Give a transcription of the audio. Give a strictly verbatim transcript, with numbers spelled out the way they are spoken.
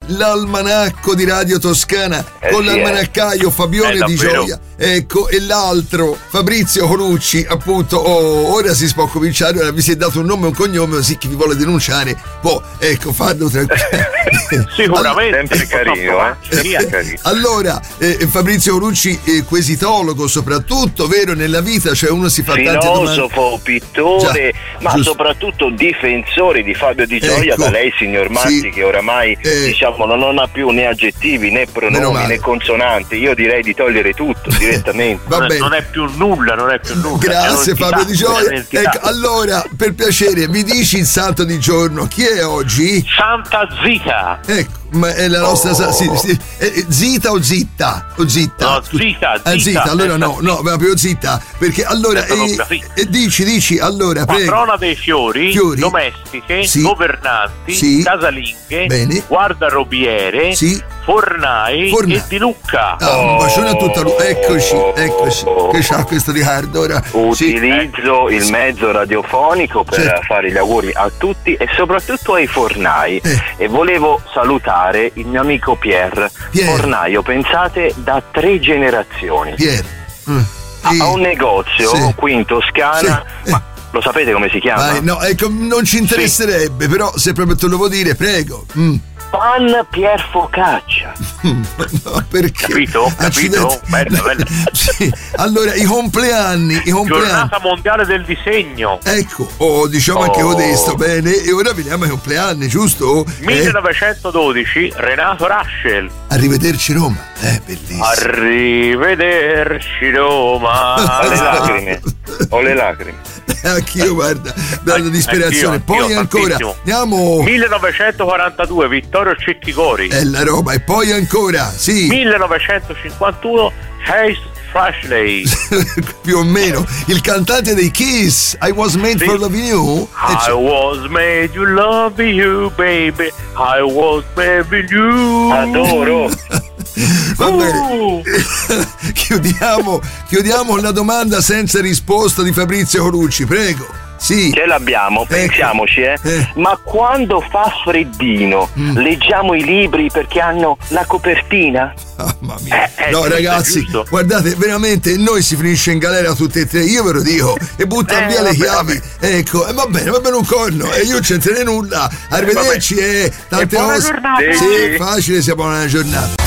l'almanacco di Radio Toscana eh con sì, l'almanaccaio eh. Fabione eh, Di Gioia, ecco, e l'altro Fabrizio Colucci, appunto. Oh, ora si può cominciare, ora vi si è dato un nome e un cognome, così chi vi vuole denunciare può, ecco, farlo tranquillo. Sicuramente sempre carino, eh? eh, carino. Allora, eh, Fabrizio Colucci, eh, quesitologo soprattutto, vero, nella vita, cioè uno si fa tante domande. Filosofo, pittore, Già, ma giusto. soprattutto difensore di Fabio Di Gioia, ecco, da lei, signor Matti, sì. che oramai eh, diciamo non, non ha più né aggettivi né pronomi né consonanti. Io direi di togliere tutto direttamente. non, è, non è più nulla, non è più nulla. Grazie Fabio Di Gioia. Ecco, allora, per piacere, mi dici il santo di giorno, chi è oggi? Santa Zita. Ecco, ma è la nostra oh. sì, sì. Eh, Zita o Zitta? O Zitta? No, Zita, Zita. Ah, Zita, allora no, no, proprio Zitta, perché allora e, e dici, dici, allora prego. Patrona dei fiori, fiori. domestiche, sì. governanti, sì. casalinghe, bene. guardarobiere, sì. fornai, fornai e di Lucca. Ah, un bacione a tutta Lucca. Eccoci, eccoci. Che c'ha questo Riccardo ora? Utilizzo sì. il mezzo radiofonico per certo. fare gli auguri a tutti e soprattutto ai fornai. Eh. E volevo salutare il mio amico Pier, Pier. fornaio, pensate, da tre generazioni. Pier. Mm. Ha un negozio sì. qui in Toscana, sì. ma lo sapete come si chiama? Vai, no, ecco, non ci interesserebbe, sì. però se proprio te lo vuoi dire, prego. Mm. Pan Pier Focaccia. No, perché? Capito? Capito? Bello, bello. Sì. Allora, i compleanni, i compleanni. Giornata mondiale del disegno. Ecco, oh, diciamo oh. anche codesto, bene. E ora veniamo ai compleanni, giusto? millenovecentododici, eh? Renato Raschel. Arrivederci Roma, eh, bellissimo. Arrivederci Roma. Ho le lacrime, ho le lacrime. Anch'io, guarda, dalla disperazione. Anch'io, poi anch'io, ancora tantissimo. andiamo millenovecentoquarantadue, Vittorio Cecchigori. È la roba. E poi ancora, sì. millenovecentocinquantuno, Hayes Frashley. Più o meno il cantante dei Kiss, I Was Made sì. for Loving You. I was made to love you, baby. I was made for you. Adoro. Va bene. Uh. chiudiamo, chiudiamo la domanda senza risposta di Fabrizio Colucci, prego. Sì. Ce l'abbiamo, ecco. pensiamoci, eh. eh. Ma quando fa freddino, mm. leggiamo i libri perché hanno la copertina? Mamma mia. Eh, eh, no, giusto, ragazzi, giusto. guardate, veramente noi si finisce in galera tutte e tre, io ve lo dico, e buttano eh, via vabbè, le chiavi. vabbè. Ecco, e va bene, va bene un corno, e io non c'entrerei nulla. Arrivederci e, e tante buona cose. giornata. Sì, facile, sia buona giornata.